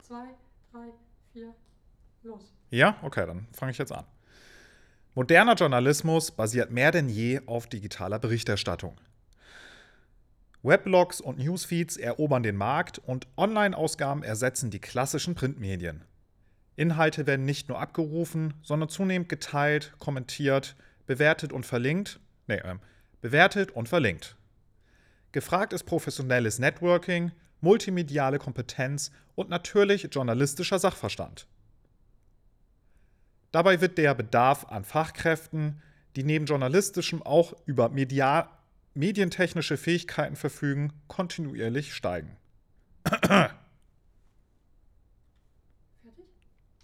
2, 3, 4, los. Ja, okay, dann fange ich jetzt an. Moderner Journalismus basiert mehr denn je auf digitaler Berichterstattung. Weblogs und Newsfeeds erobern den Markt und Online-Ausgaben ersetzen die klassischen Printmedien. Inhalte werden nicht nur abgerufen, sondern zunehmend geteilt, kommentiert, bewertet und verlinkt. Bewertet und verlinkt. Gefragt ist professionelles Networking, multimediale Kompetenz und natürlich journalistischer Sachverstand. Dabei wird der Bedarf an Fachkräften, die neben journalistischem auch über medientechnische Fähigkeiten verfügen, kontinuierlich steigen.